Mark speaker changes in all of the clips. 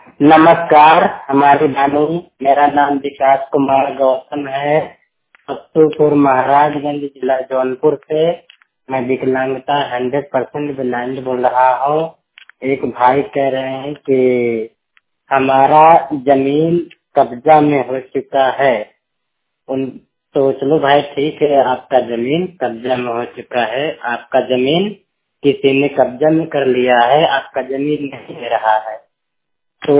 Speaker 1: नमस्कार हमारी वाणी। मेरा नाम विकास कुमार गौतम है। फतेहपुर महाराजगंज जिला जौनपुर से मैं विकलांगता 100% ब्लाइंड बोल रहा हूँ। एक भाई कह रहे हैं कि हमारा जमीन कब्जा में हो चुका है। उन तो चलो भाई ठीक है, आपका जमीन कब्जा में हो चुका है। आपका जमीन किसी ने कब्जा में कर लिया है, आपका जमीन नहीं दे रहा है। तो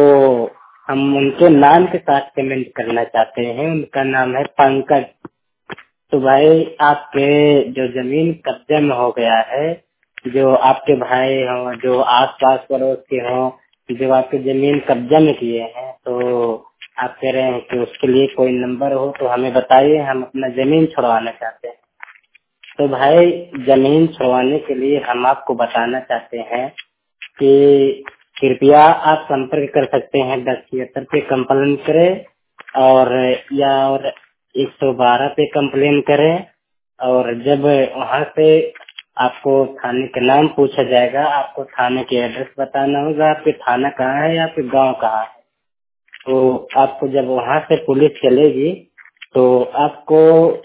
Speaker 1: हम उनके नाम के साथ पेमेंट करना चाहते हैं। उनका नाम है पंकज। तो भाई आपके जो जमीन कब्जे में हो गया है, जो आपके भाई हो, जो आस पास पड़ोस के हो, जो आपके जमीन कब्जा में किए हैं, तो आप कह रहे हैं कि उसके लिए कोई नंबर हो तो हमें बताइए, हम अपना जमीन छुड़वाना चाहते हैं। तो भाई जमीन छुड़वाने के लिए हम आपको बताना चाहते हैं कि कृपया आप संपर्क कर सकते हैं 1076 पे कंप्लेन करें, और या और 112 पे कंप्लेन करें। और जब वहाँ से आपको थाने का नाम पूछा जाएगा, आपको थाने के एड्रेस बताना होगा, आपके थाना कहाँ है, आपके गांव कहाँ है। तो आपको जब वहाँ से पुलिस चलेगी तो आपको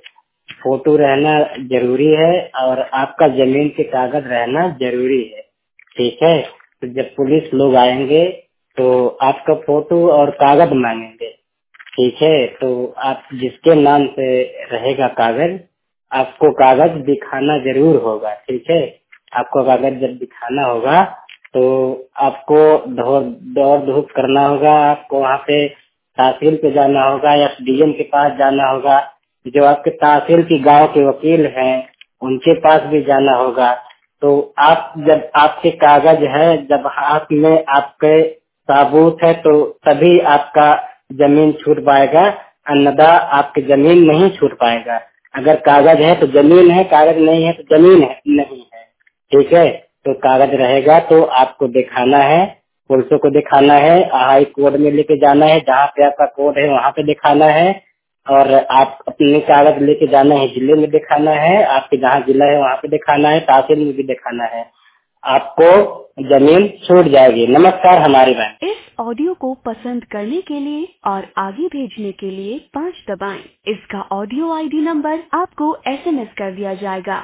Speaker 1: फोटो रहना जरूरी है और आपका जमीन के कागज रहना जरूरी है। ठीक है, तो जब पुलिस लोग आएंगे तो आपका फोटो और कागज मांगेंगे। ठीक है, तो आप जिसके नाम से रहेगा कागज, आपको कागज दिखाना जरूर होगा। ठीक है, आपको कागज जब दिखाना होगा तो आपको दौड़ धूप करना होगा। आपको वहाँ पे तहसील पे जाना होगा या डीएम के पास जाना होगा। जो आपके तहसील की गांव के वकील हैं उनके पास भी जाना होगा। तो आप जब आपके कागज है, जब हाथ में आपके सबूत है, तो तभी आपका जमीन छूट पाएगा, अन्यथा आपकी जमीन नहीं छूट पाएगा। अगर कागज है तो जमीन है, कागज नहीं है तो जमीन है नहीं है। ठीक है, तो कागज रहेगा तो आपको दिखाना है, पुलिसों को दिखाना है, हाई कोर्ट में लेके जाना है, जहाँ पे आपका कोर्ट है वहाँ पे दिखाना है। और आप अपने कागज लेके जाना है, जिले में दिखाना है, आपके जहाँ जिला है वहाँ पे दिखाना है, तहसील में भी दिखाना है। आपको जमीन छूट जाएगी। नमस्कार हमारी बहन।
Speaker 2: इस ऑडियो को पसंद करने के लिए और आगे भेजने के लिए 5 दबाएं। इसका ऑडियो आईडी नंबर आपको एसएमएस कर दिया जाएगा।